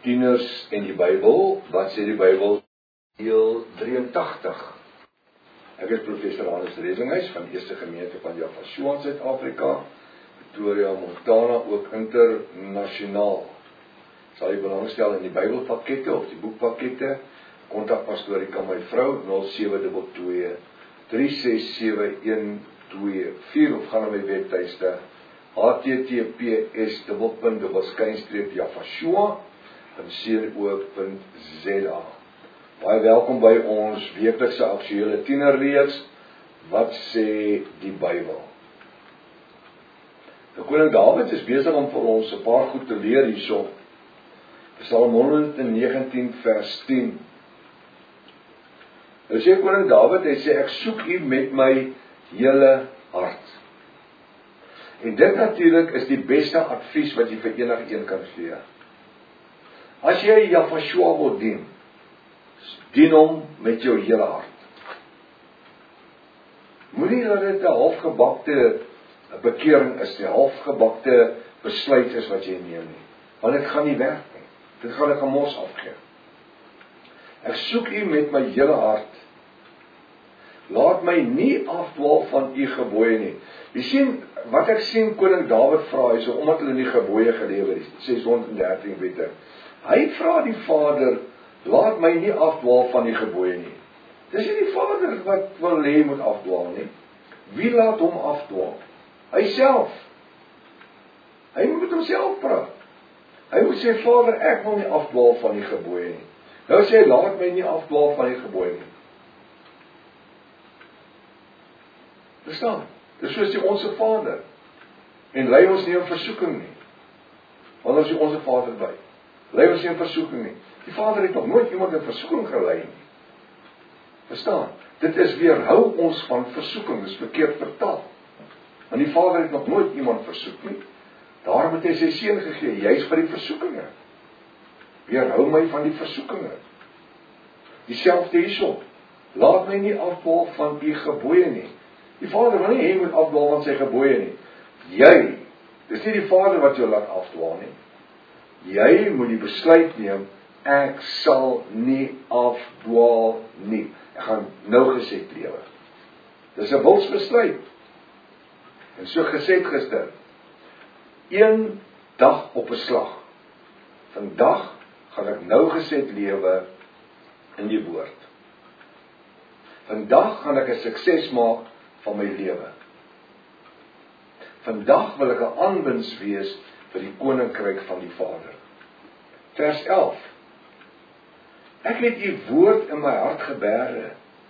Tieners en die Bybel, wat sê die Bybel? Deel 83. Ek is professor Hannes Redinghuis van die Eerste Gemeente van Yafashua in Suid-Afrika, Pretoria, Montana, ook internasionaal. Sal jy belangstel in die Bybelpakkette of die boekpakkette, kontak pastorika my vrou 0722-367-124 of gaan na my webtuiste https://yafashua.co.za. Baie welkom by ons weeklikse aktuele tienerreeks, wat sê die Bybel? Nou, koning Dawid is besig om vir ons 'n paar goed te leer hierso. Psalm 119 vers 10. Nou sê koning Dawid, hy sê, ek soek U met my hele hart. En dit natuurlik is die beste advies wat jy vir enige kan gee. As jy Yafashua wil dien hom met jou hele hart. Moenie dat dit 'n halfgebakte bekering is, 'n halfgebakte besluit is wat jy neem nie. Want dit gaan nie werk nie. Dit gaan 'n gemors afgee. Ek soek U met my hele hart. Laat my nie afdwaal van U gebooie nie. Jy sien, wat ek sien koning Dawid vra is, omdat hulle nie gebooie gelewe het, 613 wette. Hy vra die Vader, laat my nie afdwaal van die gebooie nie. Dis nie die Vader wat wil hê moet afdwaal nie. Wie laat hom afdwaal? Hy self. Hy moet met homself praat. Hy moet sê, Vader, ek wil nie afdwaal van die gebooie nie. Nou sê hy, laat my nie afdwaal van die gebooie nie. Verstaan? Dis soos die onsse Vader. En lei ons nie in versoeking nie. Want as jy onsse Vader by, lei ons nie in versoeking nie. Die Vader het nog nooit iemand in versoeking gelei nie. Verstaan? Dit is weerhou ons van versoeking, dis verkeerd vertaal. Want die Vader het nog nooit iemand versoek nie. Daarom het hy sy seun gegee, juis vir die versoekinge. Weerhou my van die versoekinge. Dieselfde hierso. Laat my nie afdwaal van U gebooie nie. Die Vader wil nie hy moet afdwaal van sy gebooie nie. Jy, dis nie die Vader wat jou laat afdwaal nie. Jy moet die besluit neem, ek sal nie afdwaal nie. Ek gaan nougeset lewe. Dis 'n wilsbesluit. En so gesê gister, 1 dag op 'n slag. Vandag gaan ek nougeset lewe in die woord. Vandag gaan ek 'n sukses maak van my lewe. Vandag wil ek 'n aanwinst wees vir die koninkryk van die Vader. Vers 11. Ek het U woord in my hart geberge.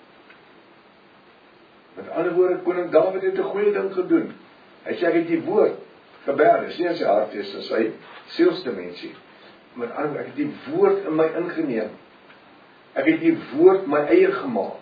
Met ander woorde, koning Dawid het 'n goeie ding gedoen. Hy sê, ek het U woord geberge. Dis nie in sy hart is, in sy sielsdimensie. Met ander woorde, ek het U woord in my ingeneem. Ek het U woord my eie gemaak.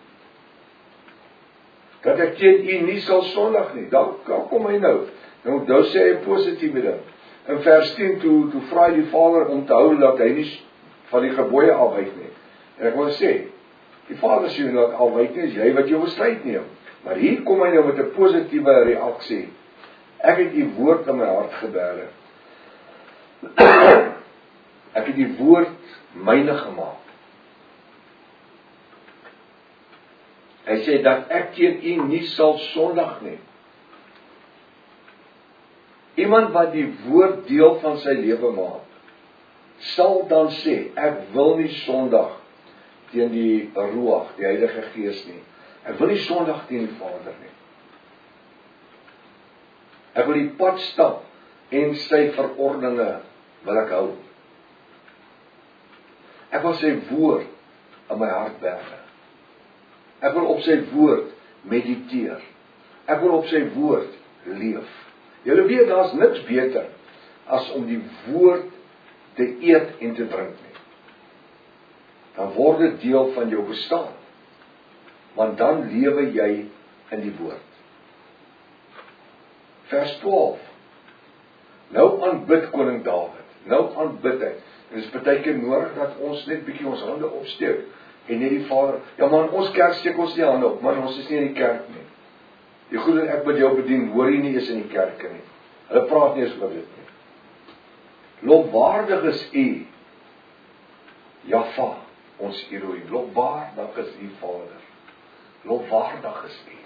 Dat ek teen U nie sal sondig nie. Dan kom hy nou. Nou sê hy 'n positiewe ding. In vers 10 toe vra hy die Vader om te hou dat hy nie van die gebooie afwyk nie. En ek wil sê, die Vader sê nie dat afwyk nie, is jy wat jou besluit neem. Maar hier kom hy nou met 'n positiewe reaksie. Ek het U woord in my hart geberge. Ek het die woord myne gemaak. Hy sê dat ek teen U nie sal sondig nie. Iemand wat die woord deel van sy lewe maak, sal dan sê, ek wil nie sondig teen die Ruach, die Heilige Gees nie. Ek wil nie sondig teen die Vader nie. Ek wil die pad stap en sy verordeninge wil ek hou. Ek wil sy woord in my hart berge. Ek wil op sy woord mediteer. Ek wil op sy woord leef. Julle weet, daar's niks beter as om die woord te eet en te drink nie. Dan word dit deel van jou bestaan. Want dan lewe jy in die woord. Vers 12. Nou aanbid koning Dawid. Nou aanbid hy. En dit is partykeer nodig dat ons net bietjie ons hande opsteek en net die Vader. Ja man, ons kerk steek ons nie hande op, maar ons is nie in die kerk nie. Die goed dat ek met jou bedien, hoor jy nie eens in die kerke nie. Hulle praat nie eens oor dit nie. Lofwaardig is U, Jaffa, ons Elohim, lofwaardig is U Vader. Lofwaardig is U.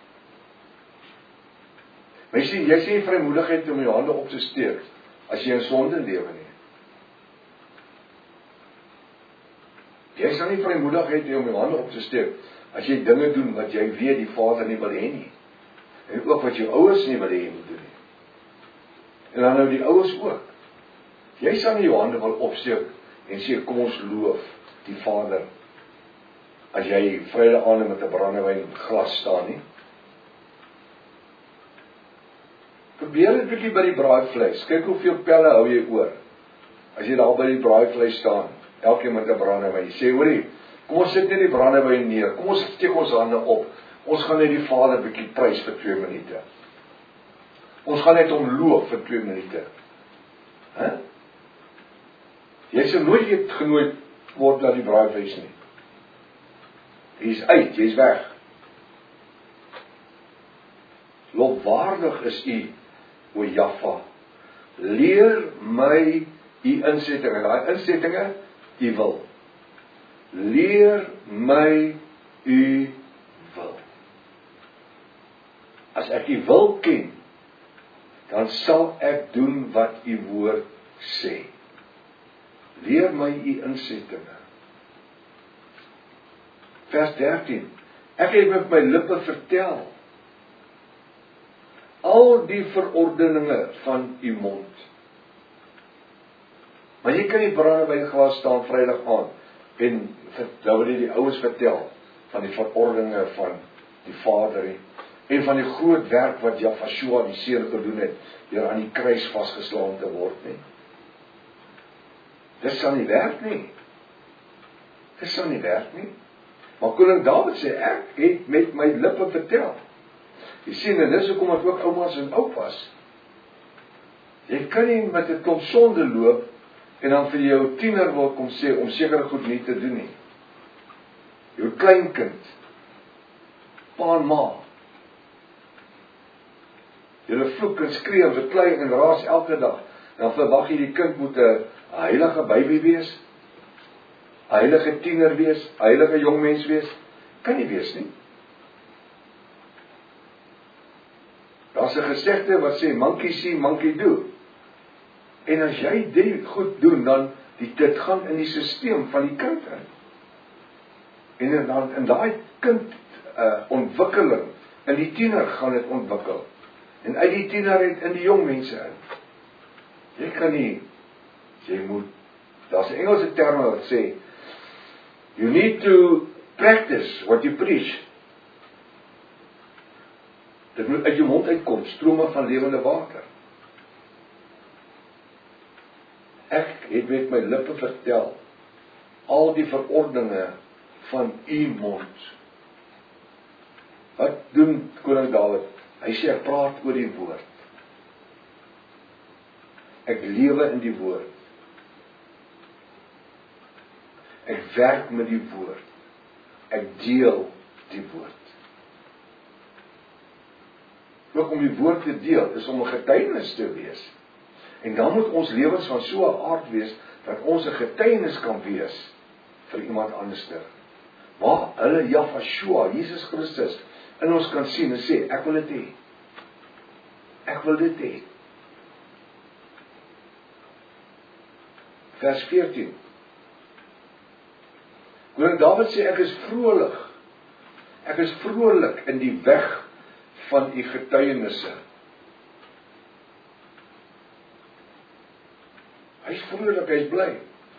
Maar jy sê vrymoedigheid om jou hande op te steek, as jy in sonde lewe nie. Jy sal nie vrymoedigheid hê om jou hande op te steek, as jy dinge doen wat jy weet die Vader nie wil hê nie. En ook wat jou ouers nie wil hê jy moet doen nie. En dan nou die ouers ook. Jy sal nie jou hande wil opsteek en sê, kom ons loof die Vader, as jy Vrydag aand met 'n brandewyn glas staan nie. Probeer dit bietjie by die braaivleis. Kyk hoeveel pelle hou jy oor. As jy daar by die braaivleis staan, elkeen met 'n brandewyn. Jy sê, hoorie, kom ons sit net die brandewyn neer. Kom ons steek ons hande op. Ons gaan net die Vader bietjie prys vir 2 minute. Ons gaan net hom loof vir 2 minute. Jy sal nooit genooi word na die braaivleis nie. Jy is uit, jy is weg. Lofwaardig is U, o Jaffa. Leer my U insettinge. Daai insettinge, U wil. Leer my U wil. As ek U wil ken, dan sal ek doen wat U woord sê. Leer my U insettinge. Vers 13. Ek het met my lippe vertel al die verordeninge van U mond. Maar jy kan nie brandewyn glas staan Vrydag aand en nou wil jy die ouers vertel van die verordeninge van die Vader en van die groot werk wat Jafashua die Seun gedoen het deur aan die kruis vasgeslaan te word nie. Dit sal nie werk nie. Dit sal nie werk nie. Maar koning Dawid sê, ek het met my lippe vertel. Jy sien, en dis hoekom het ook oumas en oupas. Jy kan nie met 'n klomp sonde loop en dan vir jou tiener wil kom sê om sekere goed nie te doen nie. Jou kleinkind, pa en ma. Julle vloek en skree en beklei en raas elke dag. En dan verwag jy die kind moet 'n heilige baby wees, 'n heilige tiener wees, 'n heilige jong mens wees. Kan nie wees nie. Daar's 'n gesegde wat sê, monkey see, monkey do. En as jy dit goed doen, dan dit gaan in die stelsel van die kind in. En dan in daai kind ontwikkeling, in die tiener gaan dit ontwikkel. En uit die tiener uit in die jong mense in. Jy kan nie, jy moet, daar's 'n Engelse term wat sê, you need to practice what you preach. Dit moet uit jou mond uitkom, strome van lewende water. Ek het met my lippe vertel al die verordeninge van U mond. Wat doen koning Dawid? Hy sê ek praat oor die woord. Ek lewe in die woord. Ek werk met die woord. Ek deel die woord. Ook om die woord te deel is om 'n getuienis te wees. En dan moet ons lewens van so 'n aard wees dat ons 'n getuienis kan wees vir iemand anderster. Waar hulle Jafashua, Jesus Christus, in ons kan sien en sê, ek wil dit hê. Ek wil dit hê. Vers 14. Koning Dawid sê, ek is vrolik. Ek is vrolik in die weg van U getuienisse. Hy is vrolik, hy is bly.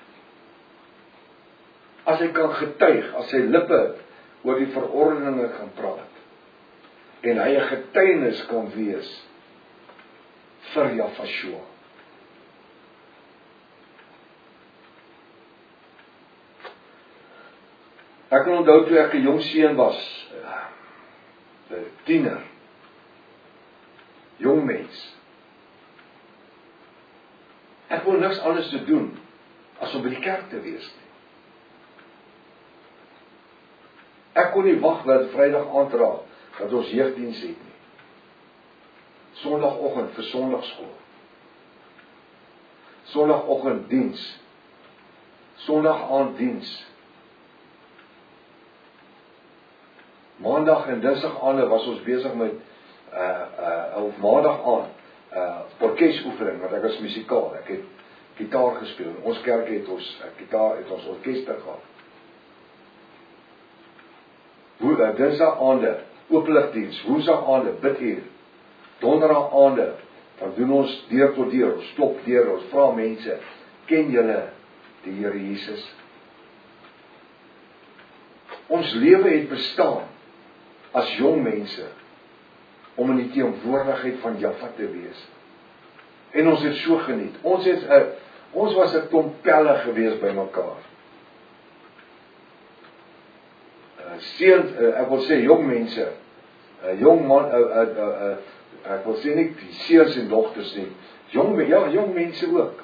As hy kan getuig, as sy lippe oor die verordeninge kan praat, en hy 'n getuienis kan wees vir Jafashua. Ek kan onthou toe ek 'n jong seun was, 'n tiener, jong mens. Ek wou niks anders te doen as om by die kerk te wees nie. Ek kon nie wag dat Vrydag aand raak dat ons jeugdiens het nie. Sondagoggend vir Sondagskool. Sondagoggend diens. Sondag aand diens. Maandag en Dinsdag aande was ons besig met of Maandag aand orkesoefening, want ek was musikaal. Ek het gitaar gespeel. In ons kerk het ons orkester gehad. Dinsdag aande openligdiens, Woensdag aande biduur, Donderdag aande dan doen ons deur tot deur, ons klop deur, ons vra mense, ken julle die Here Jesus? Ons lewe het bestaan as jong mense om in die teenwoordigheid van Jahwe te wees. En ons het so geniet. Ons was 'n klomp pelle gewees by mekaar. Ek wil sê jong mense, jong man, ek wil sê nie die seuns en dogters nie, jong mense ook.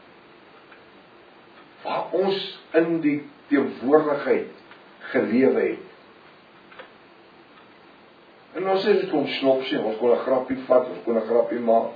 Waar ons in die teenwoordigheid gelewe het. En ons het dit kon snopsie, ons kon 'n grappie vat, ons kon 'n grappie maak.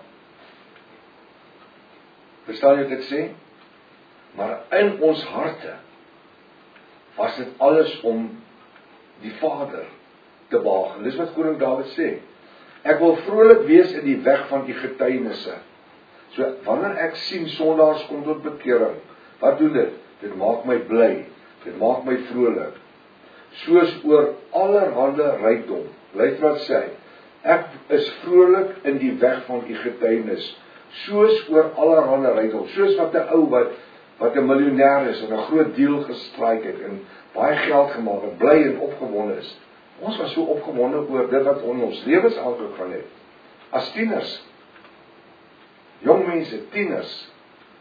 Verstaan jy wat ek sê? Maar in ons harte was dit alles om die Vader te behaag. En dis wat koning Dawid sê. Ek wil vrolik wees in die weg van die getuienisse. So wanneer ek sien sondaars kom tot bekering, wat doen dit? Dit maak my bly. Dit maak my vrolik. Soos oor allerhande rykdom. Luister wat sê. Ek is vrolik in die weg van die getuienis. Soos oor allerhande rykdom. Soos wat 'n ou wat 'n miljonair is en 'n groot deal gestraik het en baie geld gemaak het, bly en opgewonde is. Ons was so opgewonde oor dit wat ons lewens aangegaan het. As tieners. Jong mense, tieners.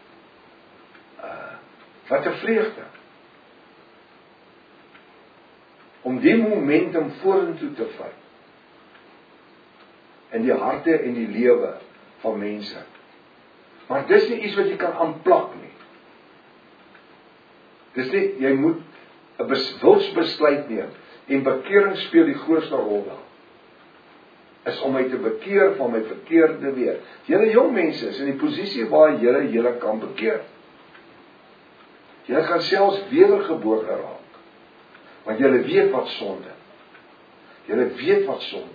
Wat 'n vreugde. Om die momentum vorentoe te vat. In die harte en die lewe van mense. Maar dis nie iets wat jy kan aanplak nie. Dis nie, jy moet 'n wilsbesluit neem. En bekering speel die grootste rol daar. Is om my te bekeer van my verkeerde weer. Julle jong mense is in die posisie waar julle kan bekeer. Julle gaan selfs wedergebore raak. Want julle weet wat sonde. Julle weet wat sonde.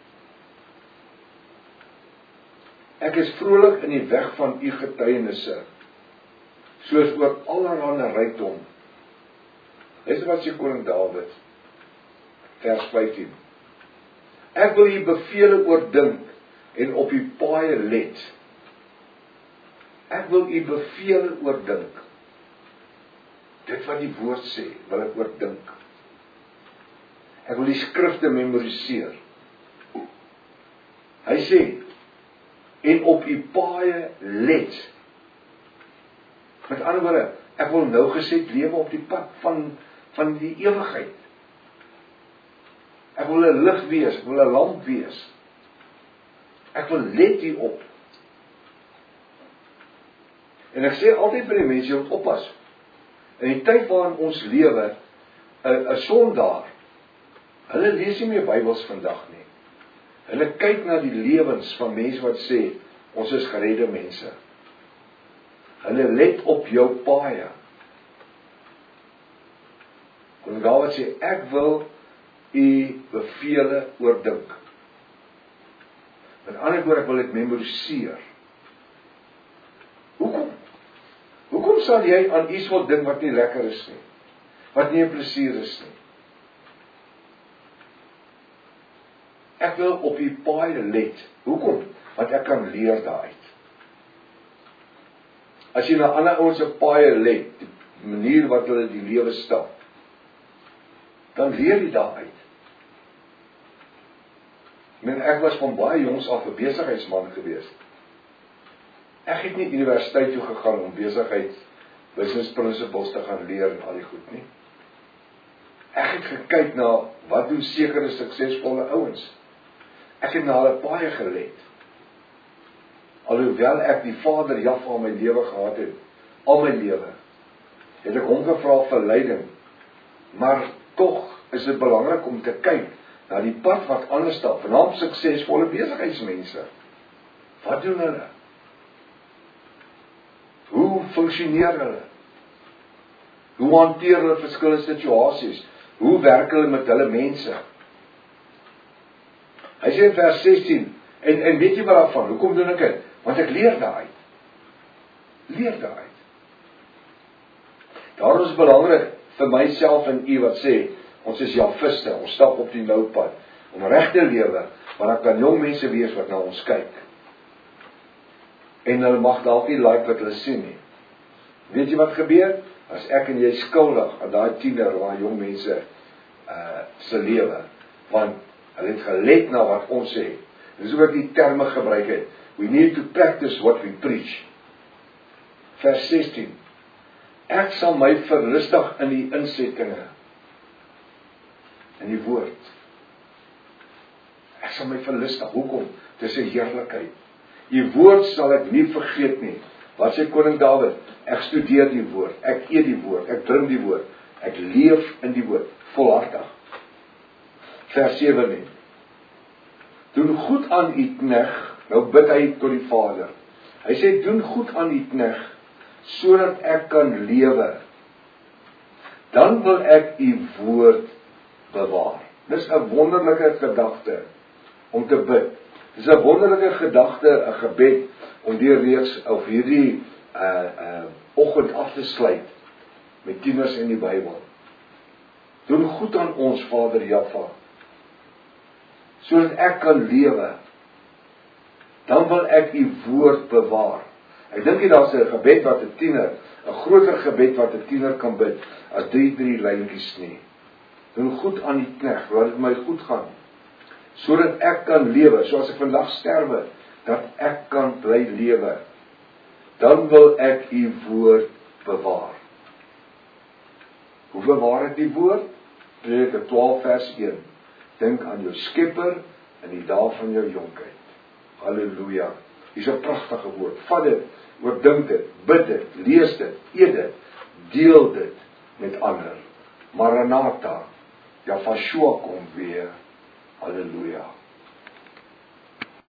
Ek is vrolik in die weg van u getuienisse. Soos oor allerhande rykdom. Luister wat sê koning Dawid. Vers 15. Ek wil u bevele oordink en op u paaie let. Ek wil u bevele oordink. Dit wat die woord sê, wil ek oordink. Ek wil die skrifte memoriseer. Hy sê, en op u paaie let. Met ander woorde, ek wil nou gesed lewe op die pad van die ewigheid. Ek wil 'n lig wees, ek wil 'n lamp wees. Ek wil let hierop. En ek sê altyd vir die mense, jy moet oppas. In die tyd waarin ons lewe, 'n sondaar, hulle lees nie meer Bybels vandag nie. Hulle kyk na die lewens van mense wat sê, ons is geredde mense. Hulle let op jou paaie. Koning Dawid sê, ek wil u bevele oordink. Met ander woorde, ek wil dit memoriseer. Hoekom? Hoekom sal jy aan iets wil dink wat nie lekker is nie? Wat nie 'n plesier is nie? Ek wil op u paaie let. Hoekom? Want ek kan leer daaruit. As jy na ander ouens se paaie let, die manier wat hulle die lewe stap, dan leer jy daaruit. Ek was van baie jongs af 'n besigheidsman gewees. Ek het nie universiteit toe gegaan om business principles te gaan leer en al die goed nie. Ek het gekyk na wat doen sekere suksesvolle ouens. Ek het na hulle baie gelet. Alhoewel ek die Vader Jahwe in my lewe gehad het, al my lewe, het ek hom gevra vir leiding. Maar tog is dit belangrik om te kyk na die pad wat anders stap, veral suksesvolle besigheidsmense. Wat doen hulle? Hoe funksioneer hulle? Hoe hanteer hulle verskillende situasies? Hoe werk hulle met hulle mense? Hy sê in vers 16, en weet jy wat daarvan? Hoekom doen ek dit? Want ek leer daaruit. Daarom is belangrik vir myself en u wat sê, ons is Javiste, ons stap op die nou pad, om reg te lewe, want dan kan jong mense wees wat na ons kyk. En hulle mag dalk nie like wat hulle sien nie. Weet jy wat gebeur? As ek en jy skuldig aan daai tiener waar jong mense se lewe, want hulle het gelet na wat ons sê. Dis hoe ek die terme gebruik het. We need to practice what we preach. Vers 16. Ek sal my verlustig in die insettinge, in die woord. Ek sal my verlustig. Hoekom? Dis 'n heerlikheid. Die woord sal ek nie vergeet nie. Wat sê koning Dawid? Ek studeer die woord, ek eet die woord, ek drink die woord, ek leef in die woord, volhartig. Vers 17. Doen goed aan u knegt, nou bid hy tot die Vader. Hy sê, doen goed aan u knegt, sodat ek kan lewe. Dan wil ek u woord bewaar. Dis 'n wonderlike gedagte om te bid. Dis 'n wonderlike gedagte, 'n gebed om die reeks of hierdie oggend af te sluit met tieners in die Bybel. Doen goed aan ons Vader Jaffa, sodat ek kan lewe. Dan wil ek u woord bewaar. Ek dink daar's 'n gebed wat 'n tiener, 'n groter gebed wat 'n tiener kan bid as drie lyntjies nie. Doen goed aan die knegt, laat dit my goed gaan, sodat ek kan lewe, soos ek vandag sterwe, dat ek kan bly lewe. Dan wil ek u woord bewaar. Hoe bewaar ek die woord? Prediker 12 vers 1. Dink aan jou Skepper in die dae van jou jonkheid. Halleluja. Dis 'n pragtige woord. Vat dit, oordink dit, bid dit, lees dit, eet dit, deel dit met ander. Maranatha, Yahshua kom weer. Halleluja.